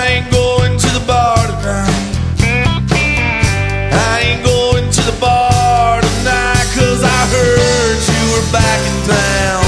ain't going to the bar tonight. I ain't going to the bar tonight, 'cause I heard you were back in town.